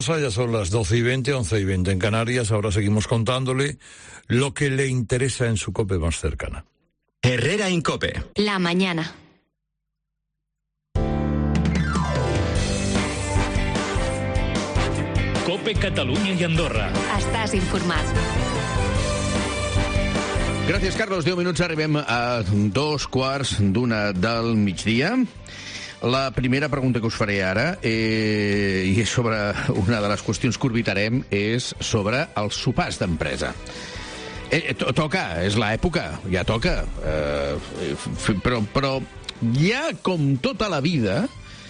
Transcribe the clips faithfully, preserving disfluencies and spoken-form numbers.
Ya son las doce y veinte, once y veinte en Canarias. Ahora seguimos contándole lo que le interesa en su COPE más cercana. Herrera en COPE. La mañana. COPE Catalunya i Andorra. Estàs informat. Gràcies, Carlos. deu minuts, arribem a dos quarts d'una del migdia. La primera pregunta que us faré ara, eh, i és sobre una de les qüestions que orbitarem, és sobre els sopars d'empresa. Eh, to toca, és l'època, ja toca. Eh, però, però ja, com tota la vida,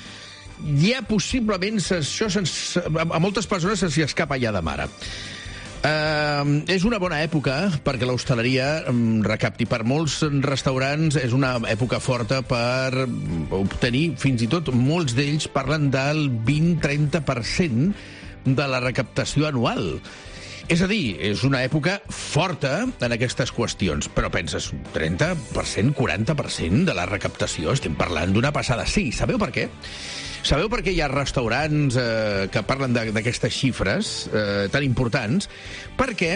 ja possiblement això a moltes persones se'ls escapa ja de mare. Uh, és una bona època perquè l'hostaleria um, recapti. Per molts restaurants és una època forta per obtenir, fins i tot molts d'ells parlen del vint a trenta per cent de la recaptació anual. És a dir, és una època forta en aquestes qüestions, però penses, trenta per cent, quaranta per cent de la recaptació, estem parlant d'una passada. Sí, sabeu per què? Sabeu per què hi ha restaurants eh, que parlen d'aquestes xifres eh, tan importants? Perquè,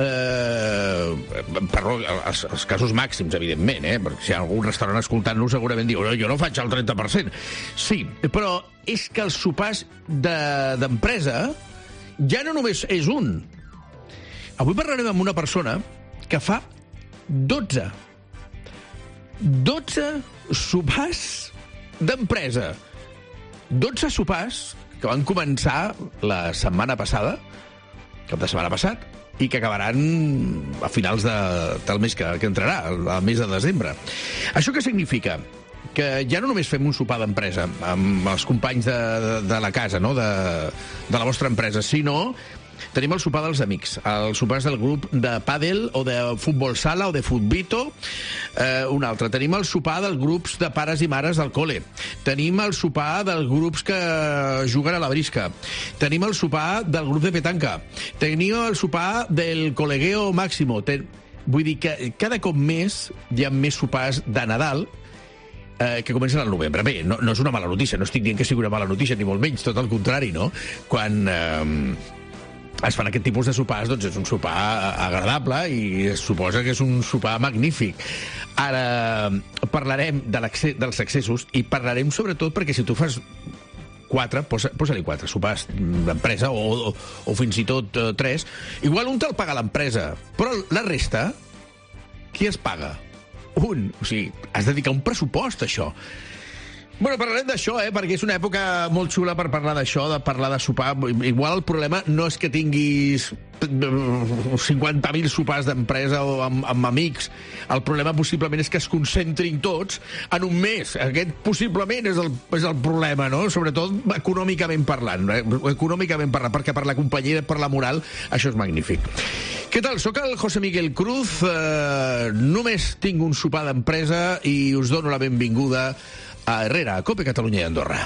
eh, per els, els casos màxims, evidentment, eh, perquè si hi ha algun restaurant escoltant-nos segurament diu, jo no faig el trenta per cent. Sí, però és que els sopars d'empresa de, ja no només és un. Avui parlarem amb una persona que fa dotze. dotze sopars d'empresa. dotze sopars que van començar la setmana passada, cap de setmana passat, i que acabaran a finals de, del mes que, que entrarà, al mes de desembre. Això què significa? Que ja no només fem un sopar d'empresa amb els companys de, de, de la casa, no? de, de la vostra empresa, sinó tenim el sopar dels amics, els sopars del grup de pàdel o de futbol sala o de futbito, eh, un altre. Tenim el sopar dels grups de pares i mares del col·le. Tenim el sopar dels grups que juguen a la brisca. Tenim el sopar del grup de petanca. Tenim el sopar del col·legueo màximo. Ten... Vull dir que cada cop més hi ha més sopars de Nadal Eh, que comencen al novembre. Bé, no, no és una mala notícia, no estic dient que sigui una mala notícia, ni molt menys, tot el contrari, no? Quan eh, es fan aquest tipus de sopars, doncs és un sopar agradable i es suposa que és un sopar magnífic. Ara parlarem de dels excessos i parlarem sobretot perquè si tu fas quatre, posa, posa-li quatre sopars d'empresa o, o, o fins i tot eh, tres, igual un te'l paga l'empresa, però la resta, qui es paga? Un. O sigui, has de dedicar un pressupost a això. Bueno, parlarem d'això, eh, perquè és una època molt xula per parlar d'això, de parlar de sopar. Igual el problema no és que tinguis cinquanta mil sopars d'empresa o amb, amb amics. El problema possiblement és que es concentrin tots en un mes. Aquest possiblement és el, és el problema, no? Sobretot econòmicament parlant. Eh? Econòmicament parlant, perquè per la companyia, per la moral, això és magnífic. Què tal? Soc el José Miguel Cruz. Eh, només tinc un sopar d'empresa i us dono la benvinguda a Herrera, a COPE Catalunya i Andorra.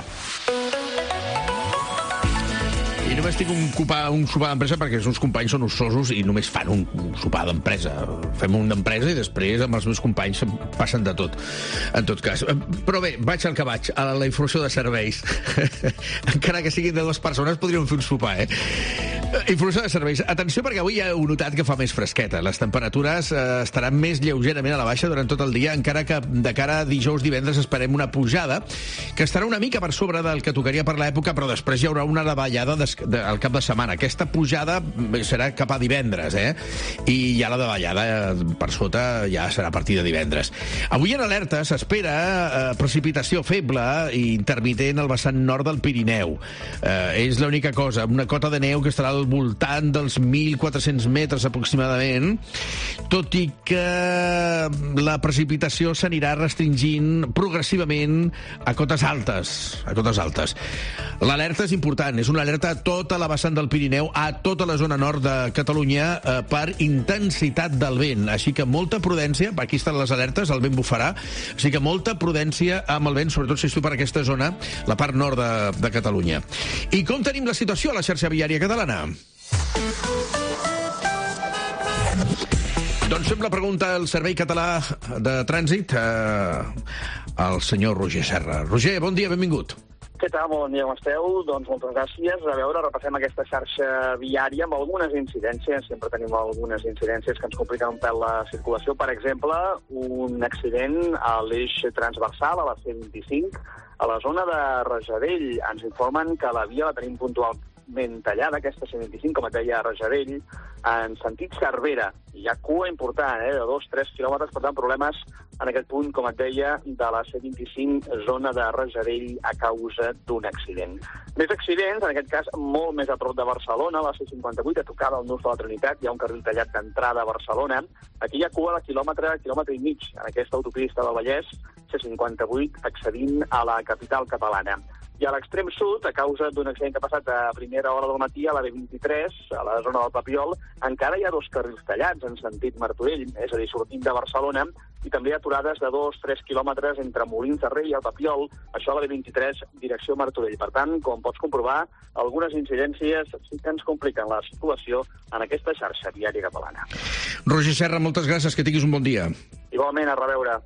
I només tinc un, copar, un sopar d'empresa perquè els meus companys són ossosos i només fan un, un sopar d'empresa. Fem un d'empresa i després amb els meus companys passen de tot, en tot cas. Però bé, vaig al que vaig, a la informació de serveis. Encara que siguin de dues persones, podríem fer un sopar, eh? Informació de serveis. Atenció, perquè avui ja heu notat que fa més fresqueta. Les temperatures eh, estaran més lleugerament a la baixa durant tot el dia, encara que de cara a dijous, divendres esperem una pujada que estarà una mica per sobre del que tocaria per l'època, però després hi haurà una davallada des, de, al cap de setmana. Aquesta pujada serà cap a divendres, eh? I ja la davallada eh, per sota ja serà a partir de divendres. Avui en alerta s'espera eh, precipitació feble i intermitent al vessant nord del Pirineu. Eh, és l'única cosa, una cota de neu que estarà al voltant dels mil quatre-cents metres aproximadament, tot i que la precipitació s'anirà restringint progressivament a cotes altes. A cotes altes. L'alerta és important, és una alerta a tota la vessant del Pirineu, a tota la zona nord de Catalunya, eh, per intensitat del vent. Així que molta prudència, aquí estan les alertes, el vent bufarà, així que molta prudència amb el vent, sobretot si esteu per aquesta zona, la part nord de, de Catalunya. I com tenim la situació a la xarxa viària catalana? Doncs fem la pregunta al Servei Català de Trànsit eh, al senyor Roger Serra. Roger, bon dia, benvingut. Què tal? Bon dia, com esteu? Doncs moltes gràcies. A veure, repassem aquesta xarxa viària amb algunes incidències. Sempre tenim algunes incidències que ens compliquen un pèl la circulació. Per exemple, un accident a l'eix transversal, a la C vint-i-cinc, a la zona de Rajadell. Ens informen que la via la tenim puntualment tallada, aquesta C vint-i-cinc, com et deia, a Rajadell, en sentit Cervera. Hi ha cua important, eh, de dos a tres quilòmetres, per tant, problemes en aquest punt, com et deia, de la C vint-i-cinc, zona de Rajadell, a causa d'un accident. Més accidents, en aquest cas, molt més a prop de Barcelona, a la C cinquanta-vuit, a tocar del Nus de la Trinitat, hi ha un carril tallat d'entrada a Barcelona. Aquí hi ha cua de quilòmetre, quilòmetre i mig, en aquesta autopista del Vallès, C cinquanta-vuit, accedint a la capital catalana. I a l'extrem sud, a causa d'un accident que ha passat a primera hora del matí a la B vint-i-tres, a la zona del Papiol, encara hi ha dos carrils tallats en sentit Martorell, és a dir, sortint de Barcelona, i també aturades de dos a tres quilòmetres entre Molins de Rei i el Papiol, això a la B vint-i-tres, direcció Martorell. Per tant, com pots comprovar, algunes incidències sí que ens compliquen la situació en aquesta xarxa viària catalana. Roger Serra, moltes gràcies, que tinguis un bon dia. Igualment, a reveure.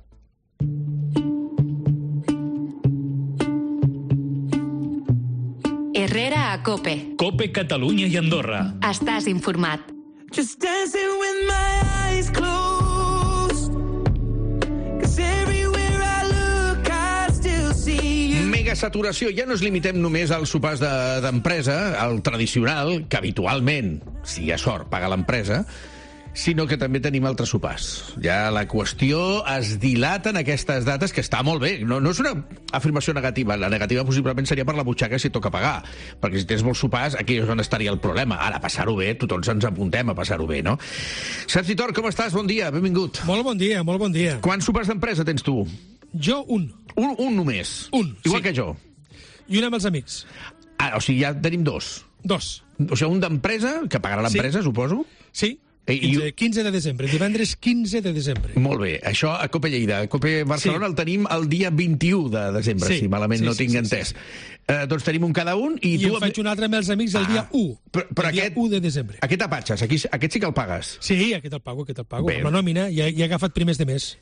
Herrera a COPE. COPE Catalunya i Andorra. Estàs informat. Just dancing with my eyes closed, 'cause everywhere I look I still see you. Mega saturació. Ja no ens limitem només als sopars de- d'empresa, al tradicional, que habitualment, si hi ha sort, paga l'empresa, sinó que també tenim altres sopars. Ja la qüestió es dilata en aquestes dates, que està molt bé. No, no és una afirmació negativa. La negativa possiblement seria per la butxaca si toca pagar. Perquè si tens molts sopars, aquí és on estaria el problema. Ara, passar-ho bé, tothom ens apuntem a passar-ho bé, no? Sergi Tor, com estàs? Bon dia, benvingut. Molt bon dia, molt bon dia. Quants sopars d'empresa tens tu? Jo, un. Un, un només? Un, Igual sí. que jo? I un amb els amics. Ah, o sigui, ja tenim dos. Dos. O sigui, un d'empresa, que pagarà l'empresa, sí. Suposo? Sí. I- quinze, quinze de desembre, divendres quinze de desembre. Molt bé. Això a Cope Lleida. A Cope Barcelona Sí. el tenim el dia vint-i-u de desembre, Sí, si malament sí, no sí, tinc sí, entès. sí. Eh, doncs tenim un cada un i, I tu... en faig un altre amb els amics el Ah, dia u. Però, però el dia aquest, u de desembre. aquest apatxes, aquí, aquest sí que el pagues. Sí, aquest el pago, aquest el pago. Bé. Amb la nòmina, ja, ja he agafat primers de mes.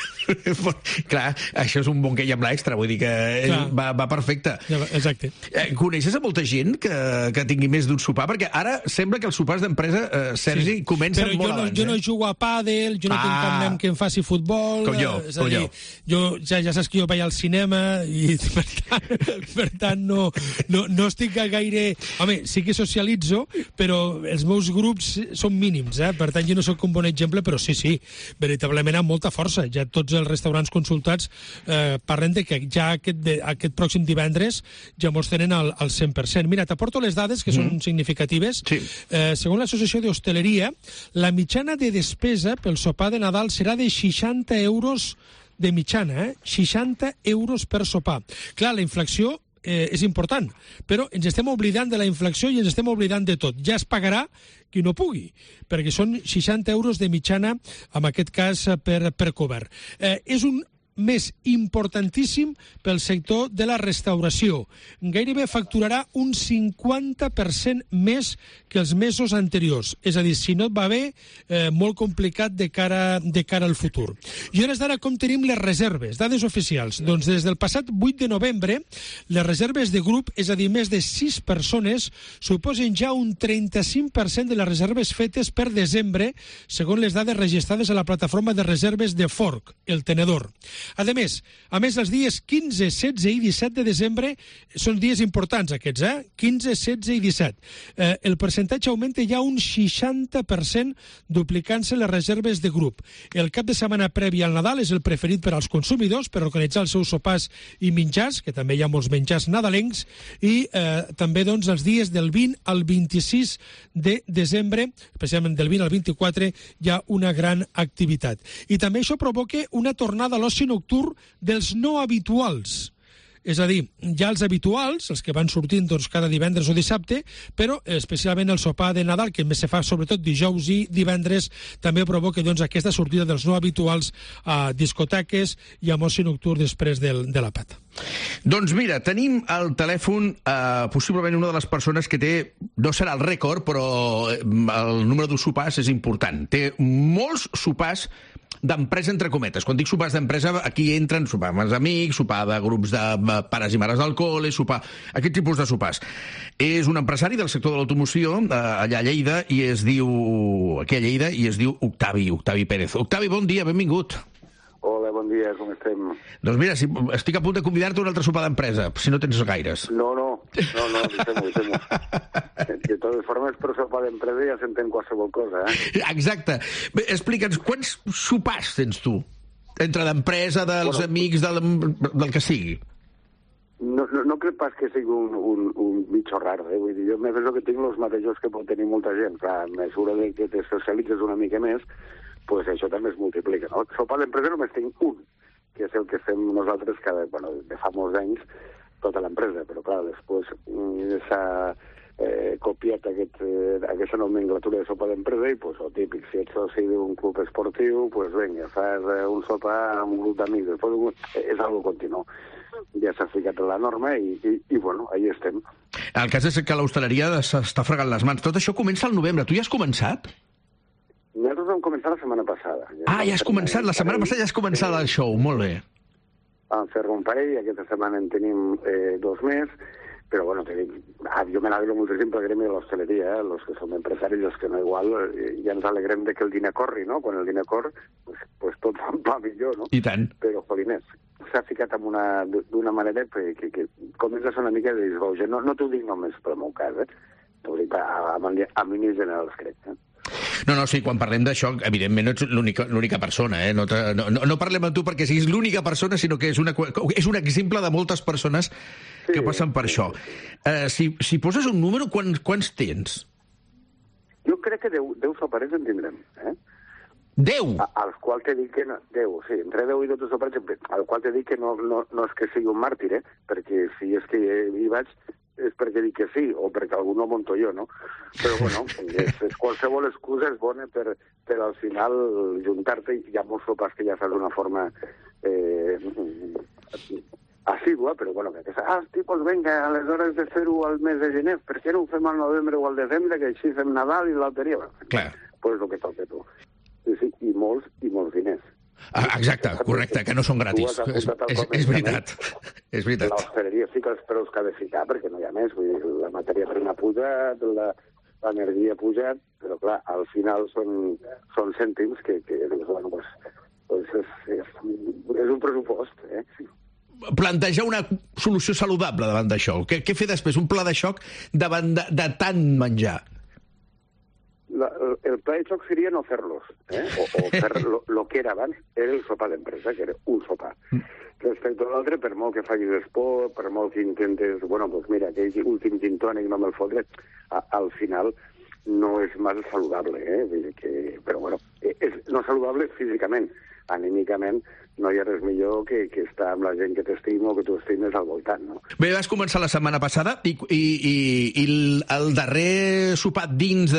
Clar, això és un bon quei amb l'extra, vull dir que Clar. va, va perfecte. Ja, va- exacte. Eh, coneixes a molta gent que, que tingui més d'un sopar? Perquè ara sembla que els sopars d'empresa, eh, Sergi, Sí. comencen Però molt jo no, abans. jo no eh? jugo a pàdel, jo no Ah. tinc cap nen que em faci futbol. Com jo, eh, és a com dir, jo. jo ja, ja saps que jo vaig al cinema i per tant, per tant no, no, no estic gaire... Home, sí que socialitzo, però els meus grups són mínims, eh? Per tant, jo no sóc un bon exemple, però sí, sí, veritablement amb molta força. Ja tots els restaurants consultats eh, parlen de que ja aquest, de, aquest pròxim divendres ja molts tenen al, al cent per cent. Mira, t'aporto les dades que són significatives. Sí. Eh, segons l'Associació d'Hostaleria, la mitjana de despesa pel sopar de Nadal serà de seixanta euros de mitjana, eh? seixanta euros per sopar. Clar, la inflació eh, és important, però ens estem oblidant de la inflació i ens estem oblidant de tot. Ja es pagarà qui no pugui, perquè són seixanta euros de mitjana, en aquest cas, eh, per, per cobert. Eh, és un més importantíssim pel sector de la restauració. Gairebé facturarà un cinquanta per cent més que els mesos anteriors. És a dir, si no et va bé, eh, molt complicat de cara, de cara al futur. I hores d'ara com tenim les reserves, dades oficials? Doncs des del passat vuit de novembre, les reserves de grup, és a dir, més de sis persones, suposen ja un trenta-cinc per cent de les reserves fetes per desembre, segons les dades registrades a la plataforma de reserves de Fork, el tenedor. A més, a més, els dies quinze, setze i disset de desembre són dies importants aquests, eh? quinze, setze i disset. Eh, el percentatge augmenta ja un seixanta per cent, duplicant-se les reserves de grup. El cap de setmana previ al Nadal és el preferit per als consumidors per organitzar els seus sopars i menjars, que també hi ha molts menjars nadalencs, i eh, també doncs, els dies del vint al vint-i-sis de desembre, especialment del vint al vint-i-quatre, hi ha una gran activitat. I també això provoca una tornada a l'oci nocturn dels no habituals. És a dir, ja els habituals, els que van sortint doncs, cada divendres o dissabte, però especialment el sopar de Nadal, que més se fa sobretot dijous i divendres, també provoca doncs, aquesta sortida dels no habituals a discoteques i a oci nocturn després del, de la pata. Doncs mira, tenim al telèfon eh, possiblement una de les persones que té, no serà el rècord, però el número de sopars és important. Té molts sopars d'empresa, entre cometes. Quan dic sopars d'empresa, aquí entren sopar amb els amics, sopar de grups de pares i mares del col·le, sopar... Aquest tipus de sopars. És un empresari del sector de l'automoció, allà a Lleida, i es diu... aquí a Lleida, i es diu Octavi, Octavi Pérez. Octavi, bon dia, benvingut. Hola, bon dia, com estem? Doncs mira, si, estic a punt de convidar-te a un altre sopar d'empresa, si no tens gaires. No, no, no, no, deixem-ho, deixem-ho. De totes formes, per sopar d'empresa ja s'entén qualsevol cosa, eh? Exacte. Bé, explica'ns, quants sopars tens tu? Entre d'empresa, dels bueno, amics, del, del que sigui. No, no, no crec pas que sigui un, un, un bitxo rar, eh? Vull dir, jo m'he penso que tinc els mateixos que pot tenir molta gent. Clar, a mesura de que te socialitzes una mica més, pues això també es multiplica, no? Sopar d'empresa només tinc un, que és el que fem nosaltres cada, bueno, de fa molts anys, tota l'empresa, però clar, després s'ha eh, copiat aquest, eh, aquesta nomenclatura de sopar d'empresa i, pues, el típic, si ets soci d'un club esportiu, pues vinga, fas eh, un sopar amb un grup d'amics, després eh, és algo continu. Ja s'ha ficat en la norma i, i, i bueno, ahí estem. El cas és que l'hostaleria s'està fregant les mans. Tot això comença al novembre. Tu ja has començat? Nosaltres vam començar la setmana passada. Ja ah, ja has començat. La setmana passada ja has començat el show. Molt bé. Vam fer un parell, aquesta setmana en tenim eh, dos més, però bueno, tenim... Ah, jo me n'alegro moltíssim pel gremi de l'hostaleria, eh? Els que som empresaris, els que no igual, eh, ja ens alegrem de que el diner corri, no? Quan el diner corre, pues, pues tot va millor, no? I tant. Però, joliners, s'ha ficat amb una, d'una manera que, que, que comença a ser una mica de disbauge. No, no t'ho dic només pel meu cas, eh? T'ho dic a, a, a mínims generals, crec, eh? No, no, sí, quan parlem d'això, evidentment no ets l'única persona, eh? No, no, no parlem amb tu perquè siguis l'única persona, sinó que és, una, és un exemple de moltes persones sí, que passen per sí, això. Sí. Uh, si, si poses un número, quants, quants tens? Jo crec que deu, deu soparers en tindrem, eh? Deu? A, als quals t'he dit que no... Deu, sí, entre deu i dotze soparers, al qual t'he dit que no, no, no és que sigui un màrtir, eh? Perquè si és que hi vaig... és perquè dic que sí, o perquè algú no monto jo, no? Però, bueno, és, és qualsevol excusa és bona per, per al final juntar-te, i hi ha molts sopars que ja fas d'una forma eh, assídua, però, bueno, que ah, hosti, doncs vinga, aleshores de fer-ho al mes de gener, per què no ho fem al novembre o al desembre, que així fem Nadal i l'alteria? Clar. Doncs pues el que toca tu. I, sí, i molts, i molts diners. Ah, exacte, correcte, que no són gratis. És, és, és veritat, és veritat. L'hostaleria fica els preus que ha de ficar, perquè no hi ha més. Vull dir, la matèria prima ha pujat, l'energia ha pujat, però clar, al final són, són cèntims que, que bueno, pues, pues és, és, és un pressupost, eh? Plantejar una solució saludable davant d'això. Què, què fer després? Un pla de xoc davant de, de tant menjar? La, el pla de xoc seria no fer-los, eh? o, o fer lo, lo que era abans, era el sopar d'empresa, que era un sopar. Respecte a l'altre, per molt que facis esport, per molt que intentes, bueno, doncs mira, aquell últim gin tònic no me'l fotre, a, al final no és massa saludable, eh? Vull dir que, però bueno, és no saludable físicament, anímicament no hi ha res millor que, que estar amb la gent que t'estima o que tu estimes al voltant, no? Bé, vas començar la setmana passada i, i, i, i el, el darrer sopar dins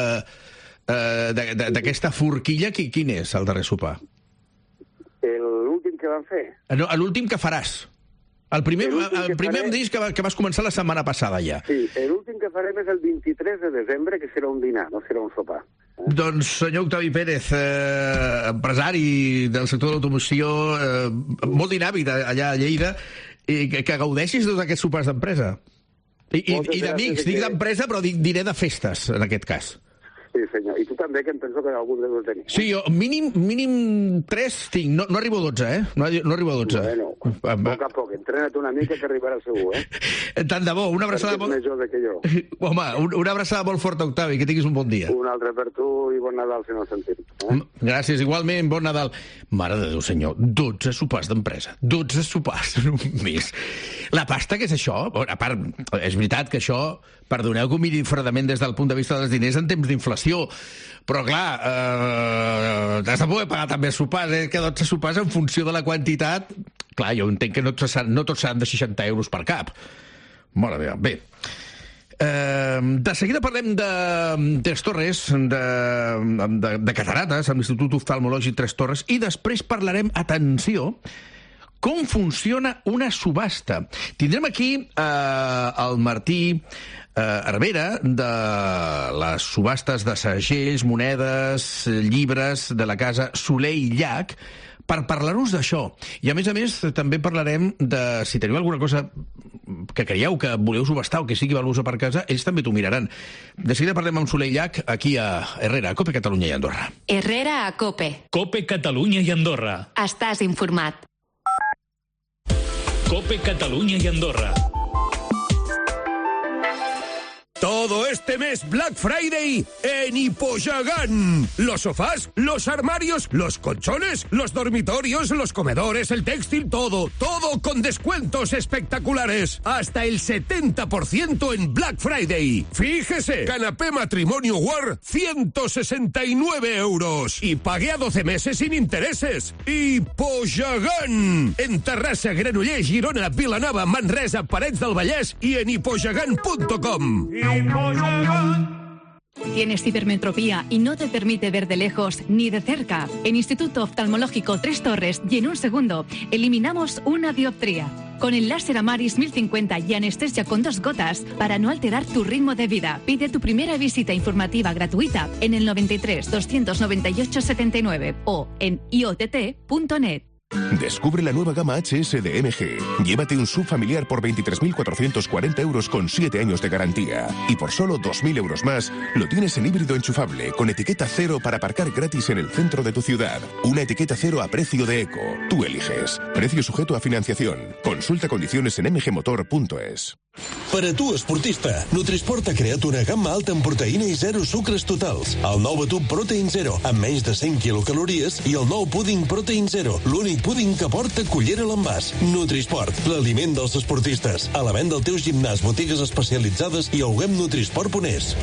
d'aquesta forquilla, qui, quin és el darrer sopar? L'últim que vam fer? No, l'últim que faràs. El primer, el primer faré... em dius que, que vas començar la setmana passada ja. Sí, l'últim que farem és el vint-i-tres de desembre, que serà un dinar, no serà un sopar. Eh? Doncs, senyor Octavi Pérez, eh, empresari del sector de l'automoció, eh, molt dinàmic allà a Lleida, i que, que gaudeixis tots aquests sopars d'empresa. I, i, i d'amics, dic d'empresa, però dic, diré de festes, en aquest cas. Sí, senyor. I tu també, que em penso que algun de dos tenir. Sí, jo mínim, mínim tres tinc. No, no arribo a dotze, eh? No, no arribo a dotze. Bueno, a poc a poc. Entrena't una mica que arribarà segur, eh? Tant de bo. Una abraçada molt... Perquè és més jove que jo. Home, una abraçada molt forta, Octavi. Que tinguis un bon dia. Un altre per tu i bon Nadal, si no sentim. Eh? Gràcies. Igualment, bon Nadal. Mare de Déu, senyor. dotze sopars d'empresa. dotze sopars només. La pasta, què és això? A part, és veritat que això... Perdoneu que ho miri fredament des del punt de vista dels diners en temps d'inflació, però clar, eh, has de poder pagar també sopars, eh? Que dotze sopars en funció de la quantitat... Clar, jo entenc que no tots seran, no tots seran de seixanta euros per cap. Mare meva, bé. Eh, de seguida parlem de Tres Torres, de, de, de Catarates, amb l'Institut Oftalmològic Tres Torres, i després parlarem, atenció, com funciona una subhasta. Tindrem aquí eh, el Martí eh, Herrera de les subhastes de segells, monedes, llibres de la casa Soler i Llach per parlar-nos d'això. I a més a més també parlarem de si teniu alguna cosa que creieu que voleu subhastar o que sigui valuosa per casa, ells també t'ho miraran. De seguida parlem amb Soler i Llach aquí a Herrera, a COPE Catalunya i Andorra. Herrera a COPE. COPE Catalunya i Andorra. Estàs informat. COPE Catalunya i Andorra. Todo este mes Black Friday en Hipoyagan. Los sofás, los armarios, los colchones, los dormitorios, los comedores, el textil, todo, todo con descuentos espectaculares. Hasta el setenta por ciento en Black Friday. Fíjese, canapé matrimonio War, ciento sesenta y nueve euros. Y pagué a doce meses sin intereses. Hipoyagan. En Terrassa, Granollers, Girona, Vilanova, Manresa, Parets del Vallès y en hipoyagan punto com. ¿Tienes hipermetropía y no te permite ver de lejos ni de cerca? En Instituto Oftalmológico Tres Torres y en un segundo eliminamos una dioptría. Con el láser Amaris mil cincuenta y anestesia con dos gotas para no alterar tu ritmo de vida. Pide tu primera visita informativa gratuita en el noventa y tres, doscientos noventa y ocho, setenta y nueve o en i o t t punto net. Descubre la nueva gama H S de M G. Llévate un S U V familiar por veintitrés mil cuatrocientos cuarenta euros con siete años de garantía. Y por solo dos mil euros más, lo tienes en híbrido enchufable, con etiqueta cero para aparcar gratis en el centro de tu ciudad. Una etiqueta cero a precio de eco. Tú eliges. Precio sujeto a financiación. Consulta condiciones en m g motor punto es. Per a tu, esportista, Nutrisport ha creat una gamma alta en proteïna i zero sucres totals. El nou batut Protein Zero, amb menys de cent quilocalories, i el nou púding Protein Zero, l'únic púding que porta cullera a l'envàs. Nutrisport, l'aliment dels esportistes. A la venda al teu gimnàs, botigues especialitzades i a web nutrisport punt es.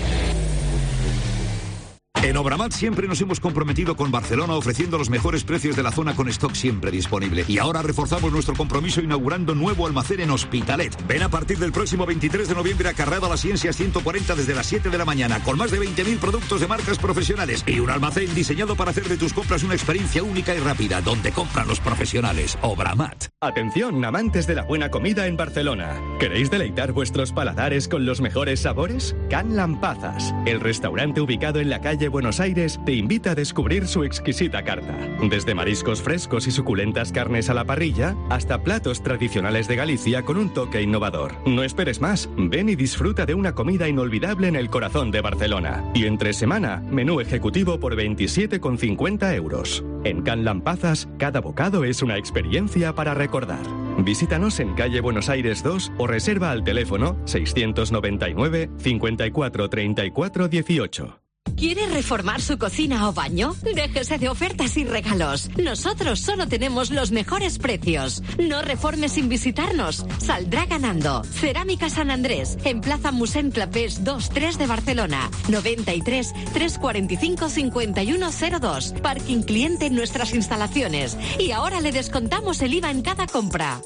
En Obramat siempre nos hemos comprometido con Barcelona ofreciendo los mejores precios de la zona con stock siempre disponible. Y ahora reforzamos nuestro compromiso inaugurando nuevo almacén en Hospitalet. Ven a partir del próximo veintitrés de noviembre a Carrada Las Ciencias ciento cuarenta desde las siete de la mañana con más de veinte mil productos de marcas profesionales y un almacén diseñado para hacer de tus compras una experiencia única y rápida donde compran los profesionales. Obramat. Atención, amantes de la buena comida en Barcelona. ¿Queréis deleitar vuestros paladares con los mejores sabores? Can Lampazas, el restaurante ubicado en la calle Buenos Aires, te invita a descubrir su exquisita carta. Desde mariscos frescos y suculentas carnes a la parrilla, hasta platos tradicionales de Galicia con un toque innovador. No esperes más, ven y disfruta de una comida inolvidable en el corazón de Barcelona. Y entre semana, menú ejecutivo por veintisiete con cincuenta euros. En Can Lampazas, cada bocado es una experiencia para recordar. Visítanos en calle Buenos Aires dos o reserva al teléfono seiscientos noventa y nueve, cincuenta y cuatro, treinta y cuatro, dieciocho. ¿Quiere reformar su cocina o baño? Déjese de ofertas y regalos. Nosotros solo tenemos los mejores precios. No reforme sin visitarnos. Saldrá ganando. Cerámica San Andrés, en Plaza Musent Clapés dos tres de Barcelona. noventa y tres, trescientos cuarenta y cinco, cincuenta y uno cero dos. Parking cliente en nuestras instalaciones. Y ahora le descontamos el I V A en cada compra.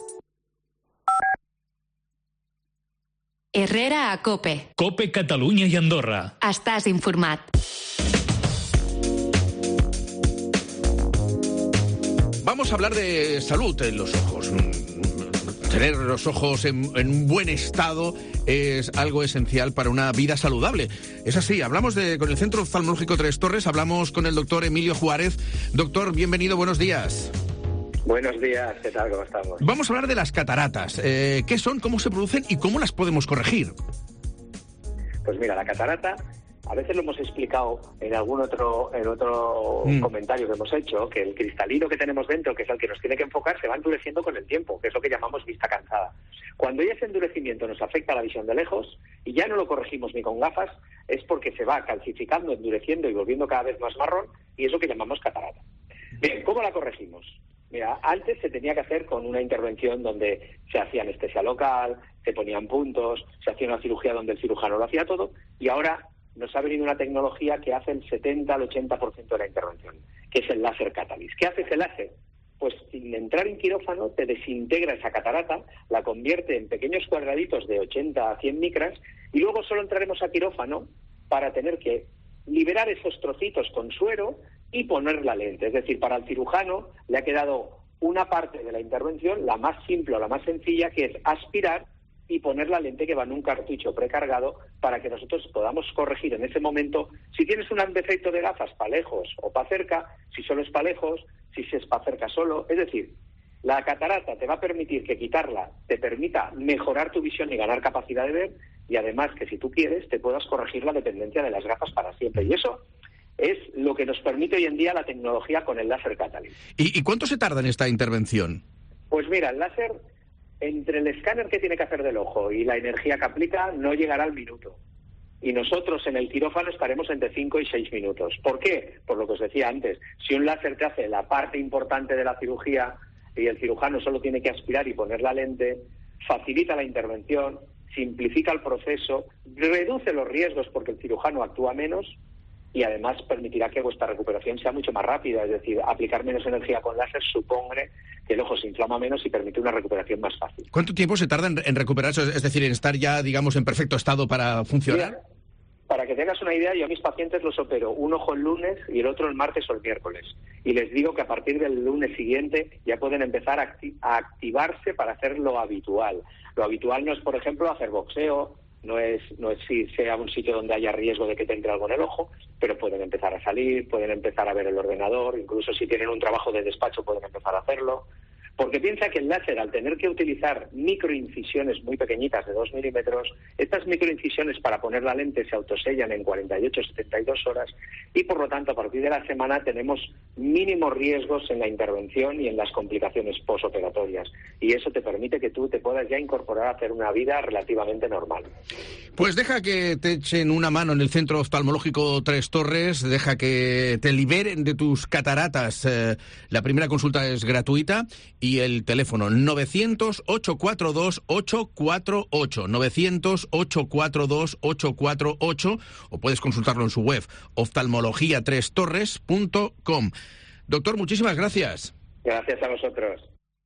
Herrera a COPE. COPE Catalunya i Andorra. Estàs informat. Vamos a hablar de salud en los ojos. Tener los ojos en, en buen estado es algo esencial para una vida saludable. Es así, hablamos de, con el Centro Oftalmológico Tres Torres, hablamos con el doctor Emilio Juárez. Doctor, bienvenido, buenos días. Buenos días, ¿qué tal? ¿Cómo estamos? Vamos a hablar de las cataratas. Eh, ¿Qué son, cómo se producen y cómo las podemos corregir? Pues mira, la catarata, a veces lo hemos explicado en algún otro en otro mm. comentario que hemos hecho, que el cristalino que tenemos dentro, que es el que nos tiene que enfocar, se va endureciendo con el tiempo, que es lo que llamamos vista cansada. Cuando ya ese endurecimiento nos afecta a la visión de lejos, y ya no lo corregimos ni con gafas, es porque se va calcificando, endureciendo y volviendo cada vez más marrón, y es lo que llamamos catarata. Bien, ¿cómo la corregimos? Mira, antes se tenía que hacer con una intervención donde se hacía anestesia local, se ponían puntos, se hacía una cirugía donde el cirujano lo hacía todo, y ahora nos ha venido una tecnología que hace el setenta al ochenta por ciento de la intervención, que es el láser Catalyst. ¿Qué hace ese láser? Pues sin entrar en quirófano te desintegra esa catarata, la convierte en pequeños cuadraditos de ochenta a cien micras, y luego solo entraremos a quirófano para tener que liberar esos trocitos con suero y poner la lente. Es decir, para el cirujano le ha quedado una parte de la intervención, la más simple o la más sencilla, que es aspirar y poner la lente que va en un cartucho precargado para que nosotros podamos corregir en ese momento si tienes un defecto de gafas para lejos o para cerca, si solo es para lejos, si es para cerca solo. Es decir, la catarata te va a permitir que quitarla te permita mejorar tu visión y ganar capacidad de ver, y además que si tú quieres te puedas corregir la dependencia de las gafas para siempre. Y eso es lo que nos permite hoy en día la tecnología con el láser Catalyst. ¿Y, y cuánto se tarda en esta intervención? Pues mira, el láser, entre el escáner que tiene que hacer del ojo y la energía que aplica, no llegará al minuto. Y nosotros en el quirófano estaremos entre cinco y seis minutos. ¿Por qué? Por lo que os decía antes. Si un láser te hace la parte importante de la cirugía y el cirujano solo tiene que aspirar y poner la lente, facilita la intervención, simplifica el proceso, reduce los riesgos porque el cirujano actúa menos, y además permitirá que vuestra recuperación sea mucho más rápida. Es decir, aplicar menos energía con láser supone que el ojo se inflama menos y permite una recuperación más fácil. ¿Cuánto tiempo se tarda en, en recuperarse? Es decir, en estar ya, digamos, en perfecto estado para funcionar. Mira, para que tengas una idea, yo a mis pacientes los opero un ojo el lunes y el otro el martes o el miércoles. Y les digo que a partir del lunes siguiente ya pueden empezar a, acti- a activarse para hacer lo habitual. Lo habitual no es, por ejemplo, hacer boxeo, no es no es si sea un sitio donde haya riesgo de que te entre algo en el ojo, pero pueden empezar a salir, pueden empezar a ver el ordenador, incluso si tienen un trabajo de despacho pueden empezar a hacerlo. Porque piensa que el láser, al tener que utilizar microincisiones muy pequeñitas de dos milímetros, estas microincisiones para poner la lente se autosellan en cuarenta y ocho a setenta y dos horas, y por lo tanto a partir de la semana tenemos mínimos riesgos en la intervención y en las complicaciones posoperatorias. Y eso te permite que tú te puedas ya incorporar a hacer una vida relativamente normal. Pues deja que te echen una mano en el Centro Oftalmológico Tres Torres, deja que te liberen de tus cataratas. Eh, la primera consulta es gratuita. Y el teléfono novecientos, ochocientos cuarenta y dos, ochocientos cuarenta y ocho, novecientos, ochocientos cuarenta y dos, ochocientos cuarenta y ocho, o puedes consultarlo en su web, oftalmología tres torres punto com. Doctor, muchísimas gracias. Gracias a vosotros.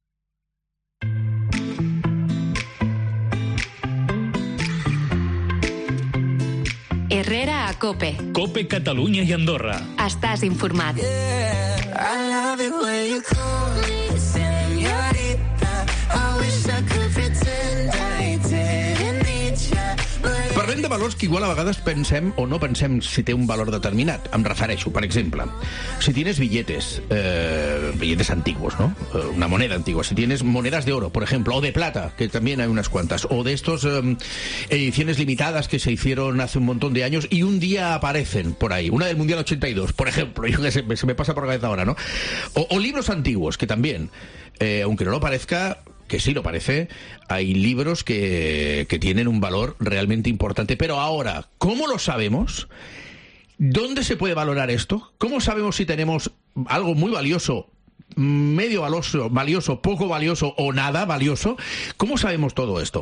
Herrera a COPE. COPE Catalunya i Andorra. Estàs informat. Yeah, I love it when you call me señorita. I wish I could pretend I didn't need ya. Parlem de valors que igual a vegades pensem o no pensem si té un valor determinat. Em refereixo, per exemple, si tienes billetes, eh, billetes antiguos, ¿no? Una moneda antigua. Si tienes monedas de oro, por ejemplo, o de plata, que también hay unas cuantas, o de estos eh, ediciones limitadas que se hicieron hace un montón de años y un día aparecen por ahí. Una del Mundial ochenta y dos, por ejemplo, yo que se, se me pasa por la cabeza ahora, ¿no? O, o libros antiguos, que también, eh, aunque no lo parezca, que sí lo parece, hay libros que, que tienen un valor realmente importante. Pero ahora, ¿cómo lo sabemos? ¿Dónde se puede valorar esto? ¿Cómo sabemos si tenemos algo muy valioso, medio valioso, valioso, poco valioso o nada valioso? ¿Cómo sabemos todo esto?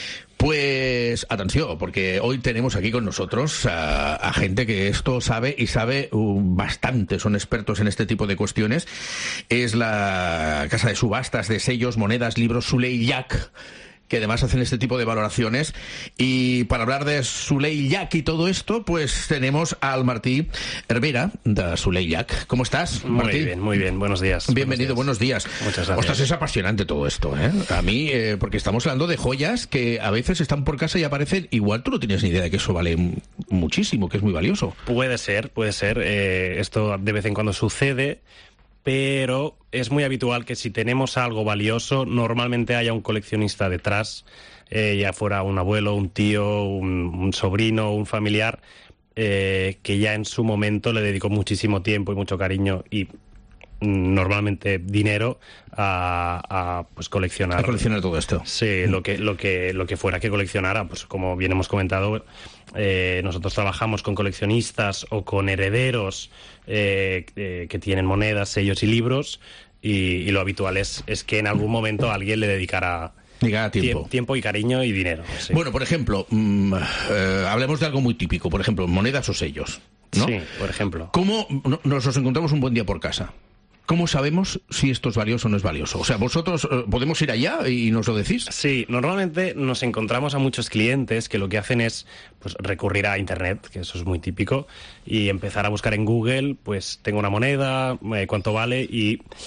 Pues atención, porque hoy tenemos aquí con nosotros a, a gente que esto sabe y sabe uh, bastante, son expertos en este tipo de cuestiones. Es la casa de subastas de sellos, monedas, libros Soleil Llac, que además hacen este tipo de valoraciones. Y para hablar de Soleil Llac y todo esto, pues tenemos al Martí Herrera de Soleil Llac. ¿Cómo estás, Martí? Muy bien, muy bien. Buenos días. Bienvenido, buenos días. Buenos días. Muchas gracias. Ostras, es apasionante todo esto, ¿eh? A mí, eh, porque estamos hablando de joyas que a veces están por casa y aparecen. Igual tú no tienes ni idea de que eso vale muchísimo, que es muy valioso. Puede ser, puede ser. Eh, esto de vez en cuando sucede, pero es muy habitual que si tenemos algo valioso, normalmente haya un coleccionista detrás, eh, ya fuera un abuelo, un tío, un, un sobrino, un familiar, eh, que ya en su momento le dedicó muchísimo tiempo y mucho cariño y normalmente dinero a, a pues coleccionar a coleccionar todo esto. Sí, mm. lo que lo que lo que fuera que coleccionara, pues como bien hemos comentado, eh, nosotros trabajamos con coleccionistas o con herederos eh, eh, que tienen monedas, sellos y libros, y, y lo habitual es es que en algún momento alguien le dedicara Diga tiempo. tiempo y cariño y dinero. Sí. Bueno, por ejemplo, mmm, eh, hablemos de algo muy típico, por ejemplo, monedas o sellos, ¿no? Sí, por ejemplo. ¿Cómo nos los encontramos un buen día por casa? ¿Cómo sabemos si esto es valioso o no es valioso? O sea, ¿vosotros eh, podemos ir allá y nos lo decís? Sí, normalmente nos encontramos a muchos clientes que lo que hacen es pues recurrir a Internet, que eso es muy típico, y empezar a buscar en Google, pues tengo una moneda, eh, cuánto vale, y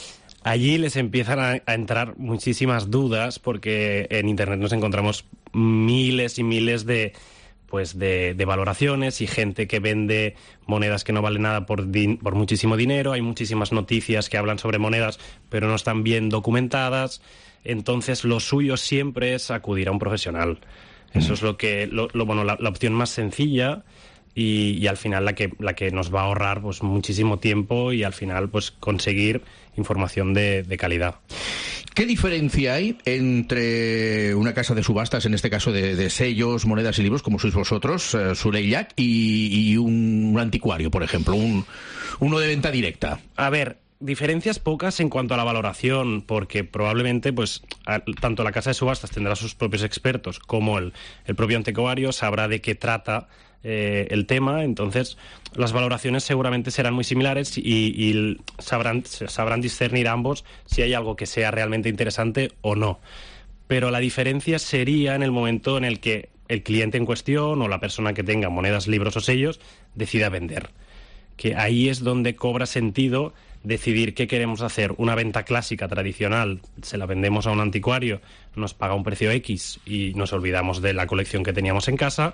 allí les empiezan a, a entrar muchísimas dudas porque en Internet nos encontramos miles y miles de pues de, de valoraciones y gente que vende monedas que no valen nada por, din- por muchísimo dinero. Hay muchísimas noticias que hablan sobre monedas pero no están bien documentadas. Entonces lo suyo siempre es acudir a un profesional. Eso es lo que lo, lo bueno la, la opción más sencilla y, y al final la que la que nos va a ahorrar pues muchísimo tiempo y al final pues conseguir información de, de calidad. ¿Qué diferencia hay entre una casa de subastas, en este caso de, de sellos, monedas y libros, como sois vosotros, eh, Soleil-Llac, y, y un, un anticuario, por ejemplo, un, uno de venta directa? A ver, diferencias pocas en cuanto a la valoración, porque probablemente pues a, tanto la casa de subastas tendrá sus propios expertos como el, el propio anticuario sabrá de qué trata eh, el tema, entonces las valoraciones seguramente serán muy similares y, y sabrán, sabrán discernir ambos si hay algo que sea realmente interesante o no. Pero la diferencia sería en el momento en el que el cliente en cuestión o la persona que tenga monedas, libros o sellos decida vender. Que ahí es donde cobra sentido decidir qué queremos hacer. Una venta clásica, tradicional, se la vendemos a un anticuario, nos paga un precio X y nos olvidamos de la colección que teníamos en casa,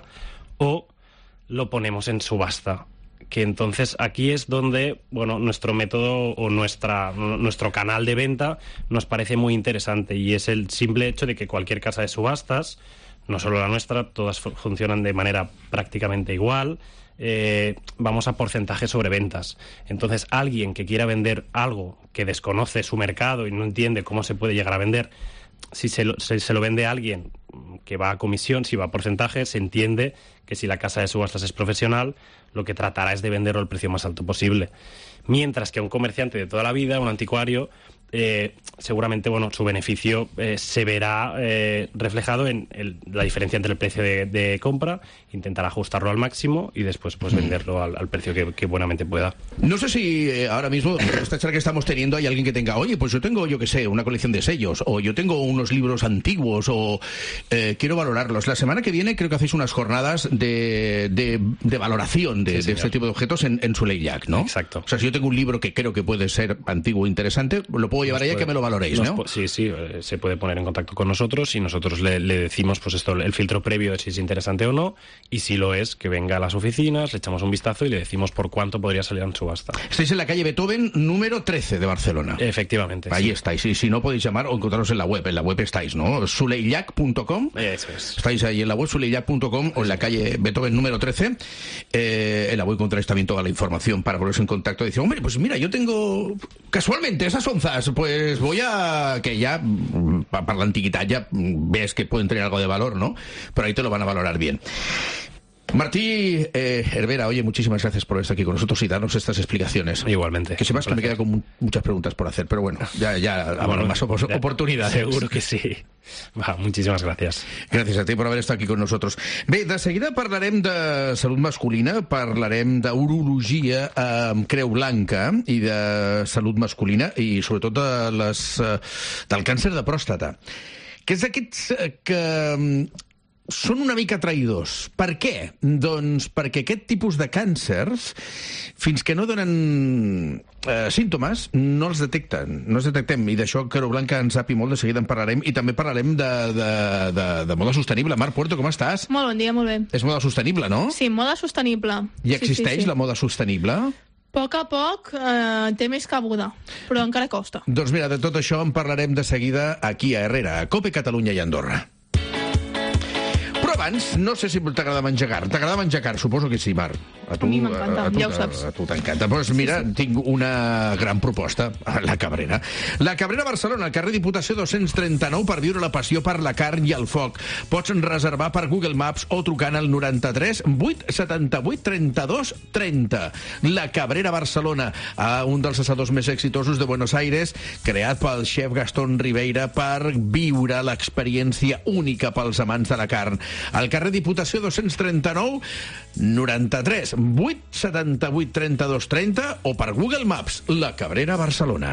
o lo ponemos en subasta. Que entonces aquí es donde, bueno, nuestro método o nuestra nuestro canal de venta nos parece muy interesante, y es el simple hecho de que cualquier casa de subastas, no solo la nuestra, todas funcionan de manera prácticamente igual. Eh, vamos a porcentaje sobre ventas. Entonces, alguien que quiera vender algo que desconoce su mercado y no entiende cómo se puede llegar a vender, si se lo, se, se lo vende a alguien que va a comisión, si va a porcentaje, se entiende que si la casa de subastas es profesional, lo que tratará es de venderlo al precio más alto posible. Mientras que a un comerciante de toda la vida, un anticuario, eh, seguramente bueno, su beneficio eh, se verá eh, reflejado en el, la diferencia entre el precio de, de compra, intentará ajustarlo al máximo y después pues venderlo al, al precio que, que buenamente pueda. No sé si eh, ahora mismo, en esta charla que estamos teniendo, hay alguien que tenga, oye, pues yo tengo, yo qué sé, una colección de sellos, o yo tengo unos libros antiguos, o eh, quiero valorarlos. La semana que viene creo que hacéis unas jornadas de, de, de valoración de, sí, de este tipo de objetos en, en Soleil-Llac, ¿no? Exacto. O sea, si yo tengo un libro que creo que puede ser antiguo e interesante, lo puedo llevar allá y que me lo valoréis, ¿no? Po- sí, sí, eh, se puede poner en contacto con nosotros y nosotros le, le decimos pues esto, el filtro previo de si es interesante o no, y si lo es, que venga a las oficinas, le echamos un vistazo y le decimos por cuánto podría salir en subasta. Estáis en la calle Beethoven número trece de Barcelona. Efectivamente. Ahí sí. estáis, y si no podéis llamar o encontraros en la web, en la web estáis, ¿no? Soleil-Llac punto com. Eso es. Estáis ahí en la web, Soleil-Llac punto com, o en la calle Beethoven número trece. Eh, en la web encontráis también toda la información para poneros en contacto y decir, hombre, pues mira, yo tengo casualmente esas onzas, pues voy a... que ya, para la antigüedad ya ves que pueden tener algo de valor, ¿no? Pero ahí te lo van a valorar bien. Martí eh, Hervera, oye, muchísimas gracias por estar aquí con nosotros y darnos estas explicaciones. Igualmente. Que sepas que me queda con mu- muchas preguntas por hacer, pero bueno, ya, ya habrá Bueno, más opos- ya, oportunidades. Seguro que sí. Va, muchísimas gracias. Gràcies a ti per haver estat aquí con nosaltres. Bé, de seguida parlarem de salut masculina, parlarem d'urologia amb Creu Blanca i de salut masculina i sobretot de les, eh, del càncer de pròstata, que és d'aquests eh, que són una mica traïdors. Per què? Doncs perquè aquest tipus de càncers, fins que no donen eh, símptomes, no els detecten, no els detectem, i d'això Creu Blanca en sap i molt, de seguida en parlarem, i també parlarem de, de, de, de moda sostenible. Marc Puerto, com estàs? Molt bon dia, molt bé. És moda sostenible, no? Sí, moda sostenible. I sí, existeix sí, sí. la moda sostenible? A poc a poc eh, té més cabuda, però encara costa. Doncs mira, de tot això en parlarem de seguida aquí a Herrera, a COPE Catalunya i Andorra. Però abans, no sé si t'agrada menjar carn. T'agrada menjar carn? Suposo que sí, Marc. A, tu, A mi m'encanta, a tu, ja ho saps. A, a tu t'encanta. Doncs pues mira, sí, sí. tinc una gran proposta. La Cabrera. La Cabrera Barcelona, al carrer Diputació dos-cents trenta-nou, per viure la passió per la carn i el foc. Pots reservar per Google Maps o trucant al noranta-tres vuit setanta-vuit trenta-dos trenta. La Cabrera Barcelona, un dels assadors més exitosos de Buenos Aires, creat pel xef Gastón Ribeira per viure l'experiència única pels amants de la carn. Al carrer Diputació dos-cents trenta-nou, noranta-tres vuit setanta-vuit trenta-dos trenta o per Google Maps, La Cabrera Barcelona.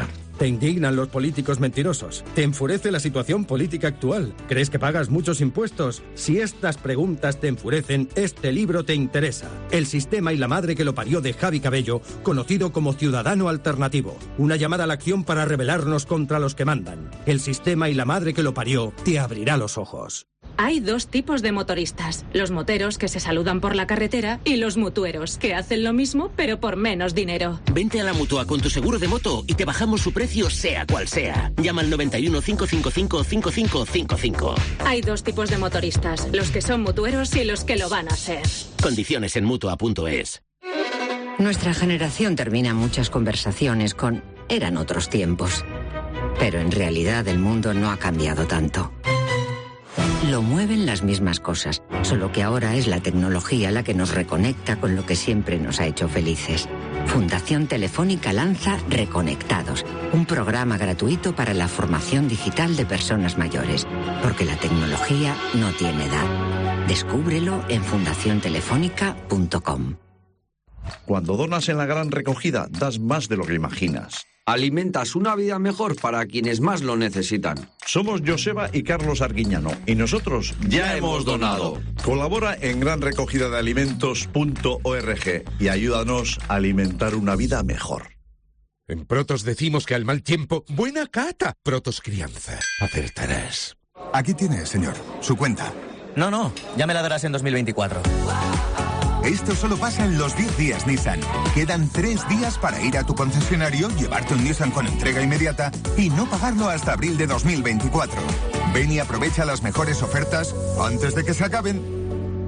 Te indignan los políticos mentirosos. Te enfurece la situación política actual. ¿Crees que pagas muchos impuestos? Si estas preguntas te enfurecen, este libro te interesa. El sistema y la madre que lo parió de Javi Cabello, conocido como Ciudadano Alternativo. Una llamada a la acción para rebelarnos contra los que mandan. El sistema y la madre que lo parió te abrirá los ojos. Hay dos tipos de motoristas, los moteros que se saludan por la carretera y los mutueros que hacen lo mismo pero por menos dinero. Vente a la Mutua con tu seguro de moto y te bajamos su precio sea cual sea. Llama al noventa y uno, cinco cinco cinco, cinco cinco cinco cinco. Hay dos tipos de motoristas, los que son mutueros y los que lo van a ser. Condiciones en Mutua punto es. Nuestra generación termina muchas conversaciones con «eran otros tiempos». Pero en realidad el mundo no ha cambiado tanto. Lo mueven las mismas cosas, solo que ahora es la tecnología la que nos reconecta con lo que siempre nos ha hecho felices. Fundación Telefónica lanza Reconectados, un programa gratuito para la formación digital de personas mayores, porque la tecnología no tiene edad. Descúbrelo en fundación telefónica punto com. Cuando donas en la gran recogida, das más de lo que imaginas. Alimentas una vida mejor para quienes más lo necesitan. Somos Joseba y Carlos Arguiñano y nosotros ya, ya hemos donado. Colabora en gran recogida de alimentos punto org y ayúdanos a alimentar una vida mejor. En Protos decimos que al mal tiempo, buena cata. Protos Crianza. Acertarás. Aquí tiene, señor, su cuenta. No, no, ya me la darás en dos mil veinticuatro. Esto solo pasa en los diez días Nissan. Quedan tres días para ir a tu concesionario, llevarte un Nissan con entrega inmediata y no pagarlo hasta abril de dos mil veinticuatro. Ven y aprovecha las mejores ofertas antes de que se acaben.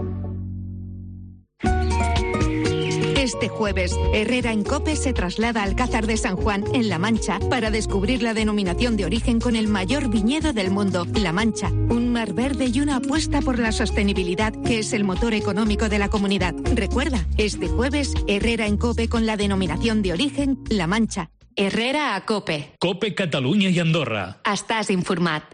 Este jueves, Herrera en COPE se traslada al Alcázar de San Juan, en La Mancha, para descubrir la denominación de origen con el mayor viñedo del mundo, La Mancha. Un mar verde y una apuesta por la sostenibilidad, que es el motor económico de la comunidad. Recuerda, este jueves, Herrera en COPE con la denominación de origen, La Mancha. Herrera a COPE. COPE Catalunya i Andorra. Estàs informat.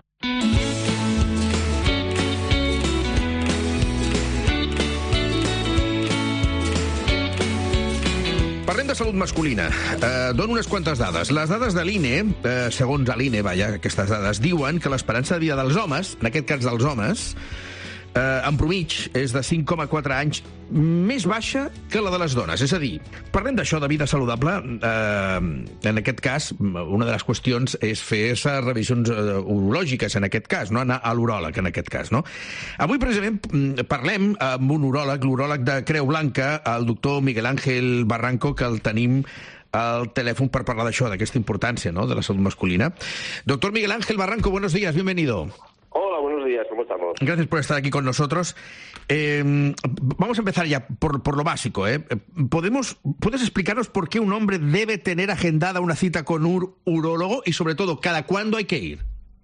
Parlem de salut masculina. Eh, dono unes quantes dades. Les dades de l'I N E, eh, segons l'I N E, vaja, aquestes dades, diuen que l'esperança de vida dels homes, en aquest cas dels homes, eh, en promig és de cinc coma quatre anys més baixa que la de les dones. És a dir, parlem d'això, de vida saludable. Eh, en aquest cas, una de les qüestions és fer-se revisions eh, urològiques, en aquest cas, no? Anar a l'uròleg, en aquest cas. No? Avui, precisament, parlem amb un uròleg, l'uròleg de Creu Blanca, el doctor Miguel Ángel Barranco, que el tenim al telèfon per parlar d'això, d'aquesta importància, ¿no?, de la salud masculina. Doctor Miguel Ángel Barranco, buenos días, bienvenido. Hola, buenos días, ¿cómo estamos? Gracias por estar aquí con nosotros. Eh, vamos a empezar ya por, por lo básico. ¿eh? ¿Podemos, ¿Puedes explicarnos por qué un hombre debe tener agendada una cita con un urólogo y, sobre todo, cada cuándo hay que ir?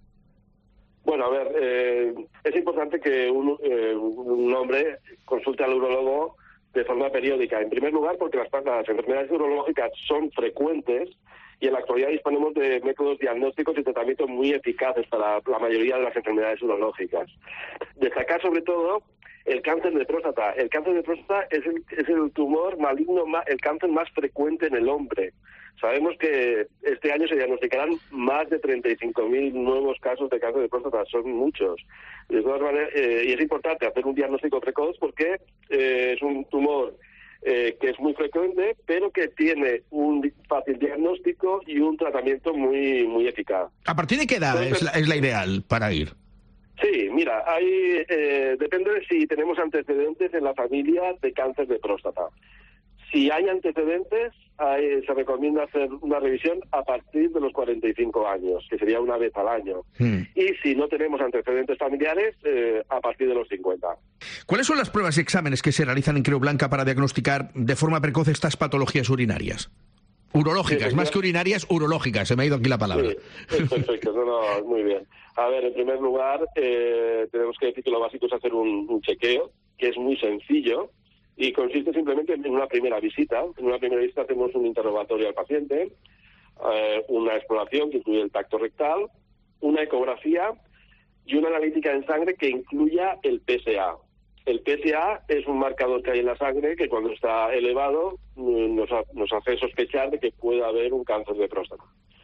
Bueno, a ver, eh, es importante que un, eh, un hombre consulte al urólogo de forma periódica. En primer lugar, porque las, las enfermedades urológicas son frecuentes y en la actualidad disponemos de métodos diagnósticos y tratamientos muy eficaces para la mayoría de las enfermedades urológicas. Destacar sobre todo el cáncer de próstata. El cáncer de próstata es el, es el tumor maligno, el cáncer más frecuente en el hombre. Sabemos que este año se diagnosticarán más de treinta y cinco mil nuevos casos de cáncer de próstata. Son muchos. De todas maneras, eh, y es importante hacer un diagnóstico precoz porque eh, es un tumor Eh, que es muy frecuente, pero que tiene un fácil diagnóstico y un tratamiento muy muy eficaz. ¿A partir de qué edad Entonces, es, la, es la ideal para ir? Sí, mira, hay, eh, depende de si tenemos antecedentes en la familia de cáncer de próstata. Si hay antecedentes, hay, se recomienda hacer una revisión a partir de los cuarenta y cinco años, que sería una vez al año. Hmm. Y si no tenemos antecedentes familiares, eh, a partir de los cincuenta. ¿Cuáles son las pruebas y exámenes que se realizan en Creu Blanca para diagnosticar de forma precoz estas patologías urinarias? Urológicas, sí, más que urinarias, urológicas. Se me ha ido aquí la palabra. Sí, perfecto, no, no, muy bien. A ver, en primer lugar, eh, tenemos que decir que lo básico es hacer un, un chequeo, que es muy sencillo, y consiste simplemente en una primera visita. En una primera visita hacemos un interrogatorio al paciente, eh, una exploración que incluye el tacto rectal, una ecografía y una analítica en sangre que incluya el P S A. El P S A es un marcador que hay en la sangre que cuando está elevado nos, nos hace sospechar de que puede haber un cáncer de próstata.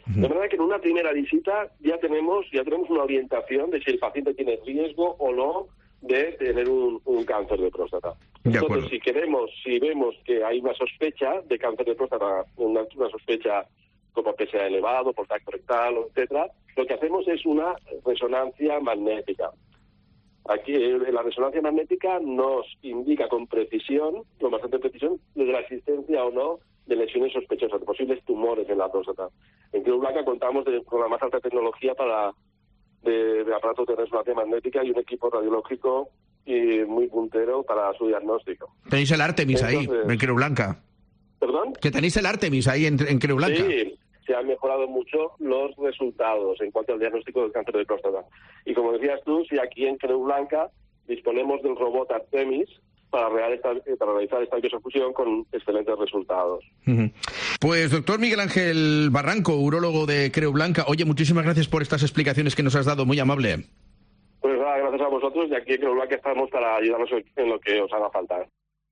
De manera que en una primera visita ya tenemos, ya tenemos una orientación de si el paciente tiene riesgo o no de tener un, un cáncer de próstata. De Entonces, si queremos, si vemos que hay una sospecha de cáncer de próstata, una, una sospecha como P S A elevado, por tacto rectal, etcétera, lo que hacemos es una resonancia magnética. Aquí la resonancia magnética nos indica con precisión, con bastante precisión, de la existencia o no de lesiones sospechosas, de posibles tumores en la próstata. En Creu Blanca contamos de, con la más alta tecnología para de, de aparatos de resonancia magnética y un equipo radiológico y muy puntero para su diagnóstico. Tenéis el Artemis Entonces, ahí, en Creu Blanca. ¿Perdón? Que tenéis el Artemis ahí en, en Creu Blanca. Sí, se han mejorado mucho los resultados en cuanto al diagnóstico del cáncer de próstata. Y como decías tú, si aquí en Creu Blanca disponemos del robot Artemis para, realizar, para realizar esta biofusión con excelentes resultados. Uh-huh. Pues doctor Miguel Ángel Barranco, urólogo de Creu Blanca, oye, muchísimas gracias por estas explicaciones que nos has dado, muy amable. Pues nada, gracias a vosotros y aquí en Creu Blanca estamos para ayudarnos en lo que os haga falta.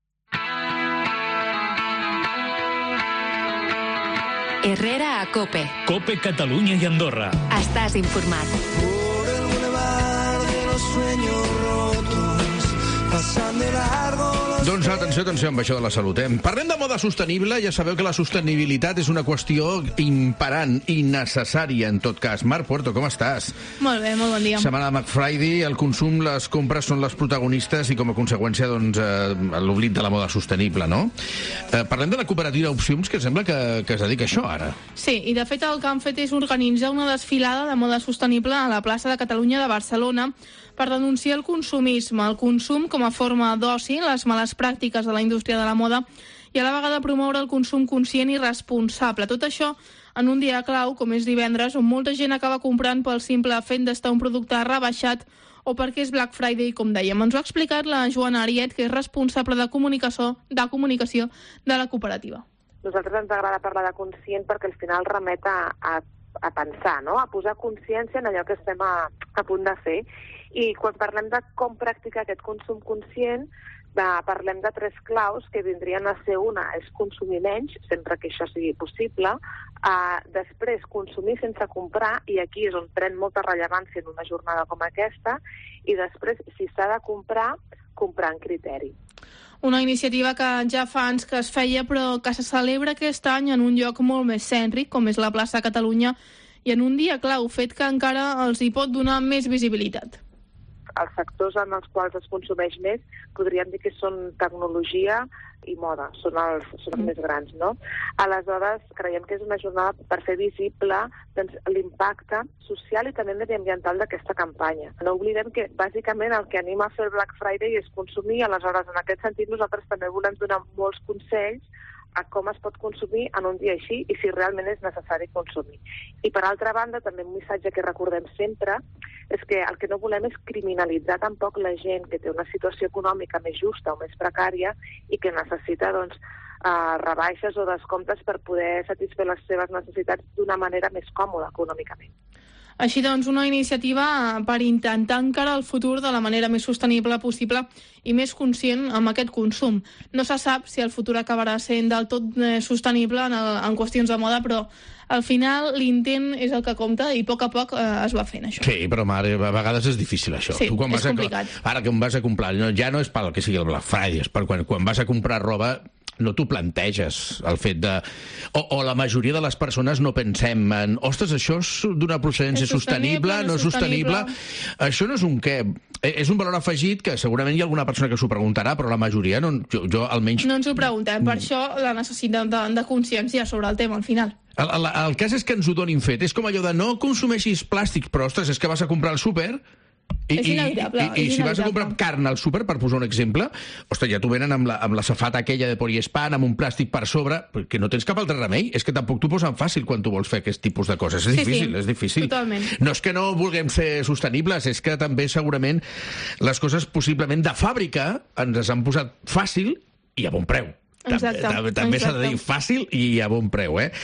Herrera a COPE. COPE Catalunya i Andorra. Estàs informat. Por el boulevard de los sueños rotos, pasan de largo los... Doncs atenció, atenció amb això de la salut, eh? Parlem de moda sostenible, ja sabeu que la sostenibilitat és una qüestió imperant i necessària en tot cas. Marc Puerto, com estàs? Molt bé, molt bon dia. Setmana de Black Friday, el consum, les compres són les protagonistes i com a conseqüència doncs, eh, l'oblit de la moda sostenible, no? Eh, parlem de la cooperativa Opcions, que sembla que, que es dedica a això ara. Sí, i de fet el que han fet és organitzar una desfilada de moda sostenible a la plaça de Catalunya de Barcelona per denunciar el consumisme, el consum com a forma d'oci, les males pràctiques de la indústria de la moda i a la vegada promoure el consum conscient i responsable. Tot això en un dia clau, com és divendres, on molta gent acaba comprant pel simple fet d'estar un producte rebaixat o perquè és Black Friday, com dèiem. Ens ho ha explicat la Joana Ariet, que és responsable de comunicació de, comunicació de la cooperativa. Nosaltres ens agrada parlar de conscient perquè al final remet a, a, a pensar, no? A posar consciència en allò que estem a, a punt de fer. I quan parlem de com practicar aquest consum conscient, de, parlem de tres claus que vindrien a ser una, és consumir menys, sempre que això sigui possible, uh, després consumir sense comprar, i aquí és on pren molta rellevància en una jornada com aquesta, i després, si s'ha de comprar, comprar en criteri. Una iniciativa que ja fa anys que es feia, però que se celebra aquest any en un lloc molt més cèntric, com és la plaça de Catalunya, i en un dia clau, fet que encara els hi pot donar més visibilitat. Els sectors en els quals es consumeix més podríem dir que són tecnologia i moda, són els, són els més grans, no? Aleshores, creiem que és una jornada per fer visible doncs, l'impacte social i també mediambiental d'aquesta campanya. No oblidem que, bàsicament, el que anima a fer el Black Friday és consumir, aleshores, en aquest sentit, nosaltres també volem donar molts consells a com es pot consumir en un dia així i si realment és necessari consumir. I per altra banda, també un missatge que recordem sempre és que el que no volem és criminalitzar tampoc la gent que té una situació econòmica més justa o més precària i que necessita doncs, uh, rebaixes o descomptes per poder satisfer les seves necessitats d'una manera més còmoda econòmicament. Així doncs, una iniciativa per intentar encarar el futur de la manera més sostenible possible i més conscient amb aquest consum. No se sap si el futur acabarà sent del tot sostenible en, el, en qüestions de moda, però al final l'intent és el que compta i a poc a poc eh, es va fent això. Sí, però mare, a vegades és difícil això. Sí, tu, quan és vas complicat. A, ara que em vas a comprar, no, ja no és pel que sigui el Black Friday, és per quan, quan vas a comprar roba no t'ho planteges, el fet de... O, o la majoria de les persones no pensem en, ostres, això és d'una procedència és sostenible, sostenible, no és sostenible... Això no és un què. És un valor afegit que segurament hi ha alguna persona que s'ho preguntarà, però la majoria, no, jo, jo almenys... No ens ho preguntem, per això la necessitat de, de consciència sobre el tema al final. El, el, el cas és que ens ho donin fet. És com allò de no consumeixis plàstics, però, ostres, és que vas a comprar al súper... I, és inevitable. I, i, i si vas a comprar carn al súper, per posar un exemple, ostres, ja t'ho venen amb la, amb la safata aquella de poliespan, amb un plàstic per sobre, que no tens cap altre remei. És que tampoc t'ho posen fàcil quan tu vols fer aquest tipus de coses. És sí, difícil, sí, és difícil. Totalment. No és que no vulguem ser sostenibles, és que també segurament les coses possiblement de fàbrica ens les han posat fàcil i a bon preu. Exacte, també també s'ha de dir fàcil i a bon preu, eh?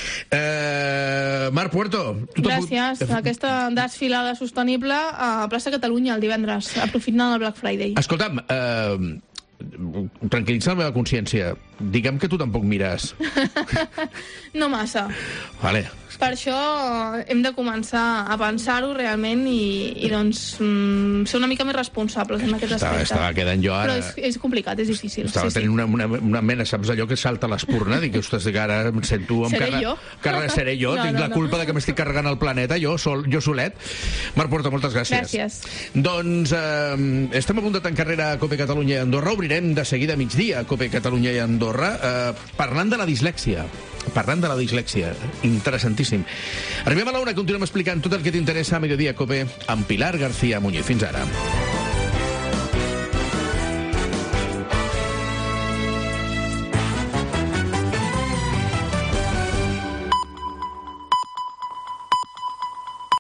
eh Marc Puerto. Tu Gràcies. Puc... Aquesta desfilada sostenible a Plaça Catalunya el divendres, aprofitant el Black Friday. Escolta'm, eh, tranquil·litza la meva consciència. Digue'm que tu tampoc mires. No massa. Vale. Per això hem de començar a pensar-ho realment i, i doncs, mm, ser una mica més responsables en aquest Estava, aspecte. estava quedant jo ara... Però és, és complicat, és difícil. Estava sí, tenint sí. una, una, una mena, saps allò que salta l'espurna? Dic, ostres, que ara em sento... Amb Seré carre... jo? Carre... Seré jo, No, tinc no, la no. culpa de que m'estic carregant el planeta, jo, sol, jo solet. Marc Porta, moltes gràcies. Gràcies. Doncs eh, estem a punt de tancar carrera a Cope Catalunya i Andorra. Obrirem de seguida a migdia a Cope Catalunya i Andorra, eh, parlant de la dislèxia. Parlant de la dislèxia. Interessantíssim. Arribem a la una, continuem explicant tot el que t'interessa a Mediodía Cope amb Pilar García Muñoz. Fins ara.